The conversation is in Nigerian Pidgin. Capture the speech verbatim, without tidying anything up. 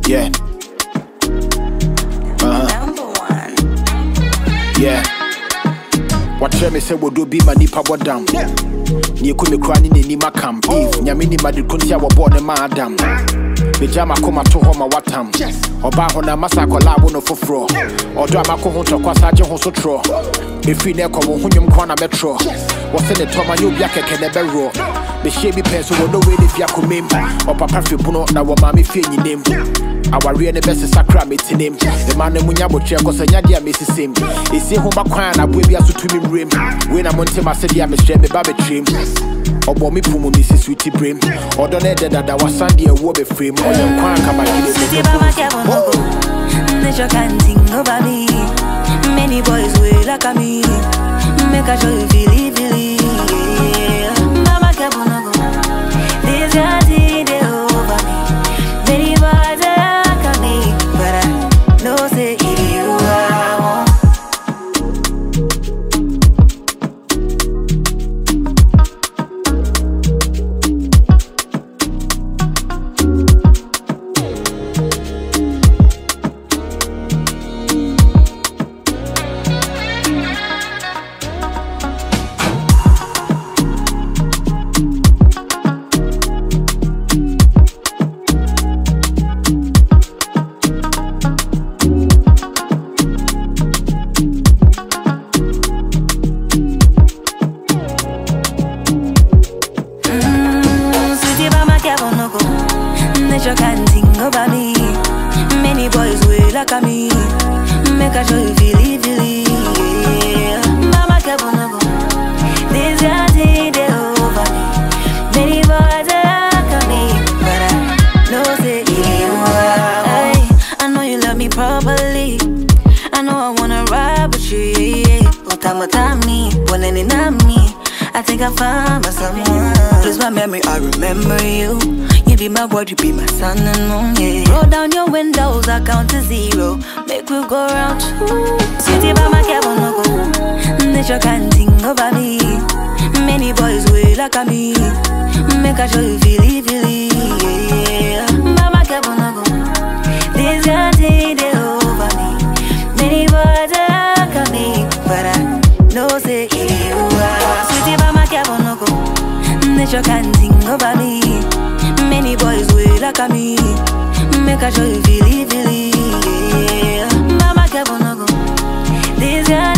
Yeah. Uh-huh. Number one. Yeah. Watch me say we do be my nipa bodam. Ni ku me kra ni ni makam. If nyame ni madi kuntia wo born ma adam. Be jama koma to ho ma watam. Oba ho na masa kola bo no foforo. Odo amako ho to kwasa je ho so tro. Efi na ko wo hunyum kwa na betro. Wo se ne to ma nyu bia keke ne bero. Be she bi penso wo no we ne fia komem. O papa fi buno na wo ma me fie nyinem. Aware ne best sakra metinem. The man ne munya botwe ko sanya dia mesisem. Esi ho bakwan na bo bia so tumi mrem. We na monte ma se dia me hye me ba betrim. Obo mi pumu mi si sweetie brain. Odo ne de dada wasan dia wo be frame. Oyo kwan ka ma kile Sweetie mama kevo no go. Nature can sing over me. Many boys will like me. Make a show you feel it, feel it. Yeah. Mama kevo no go. This your thing they over me. Many boys like me, but I know say it you are. Nature can sing over me. Many boys will like me. Make a show you feel it, feel it. Yeah. Mama kevo no go. This your thing they over me. Many boys like me, but I know say you are. Hey, I know you love me properly. I know I wanna ride with you. Yeah. Otama tami, wanna in me. I think I found my someone. Lose my memory, I remember you. You be my word, you be my sun and moon, yeah. Roll down your windows, I count to zero. Make we go round two. Sweetie mama kevo no go. Nature can sing over me. Many boys will like me. Make a show you feel it, feel it, yeah. Mama kevo no go. This your thing they over me. Many boys like me, but I know say you are. Sweetie mama kevo no go. Nature can sing over me. Many boys will like me. Make a show you feel it, feel it, yeah. Mama kevo no go. This your